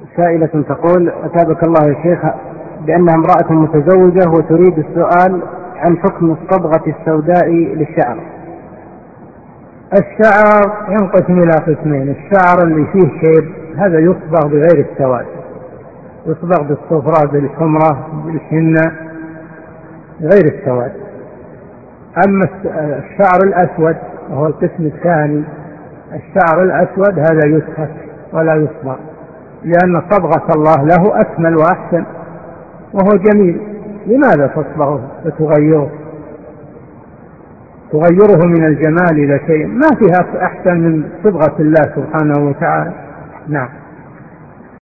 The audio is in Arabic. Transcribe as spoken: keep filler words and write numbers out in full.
سائلة تقول: أتابك الله يا شيخ، بأنها امرأة متزوجة وتريد السؤال عن حكم الصبغة السوداء للشعر. الشعر ينقسم إلى قسمين: الشعر اللي فيه شيب هذا يصبغ بغير السواد، يصبغ بالصفرة بالحمرة بالحنة غير السواد. أما الشعر الأسود وهو القسم الثاني، الشعر الأسود هذا يسفك ولا يصبغ، لأن صبغة الله له أكمل وأحسن وهو جميل، لماذا تصبغه وتغيره تغيره من الجمال إلى شيء ما فيها أحسن من صبغة الله سبحانه وتعالى. نعم.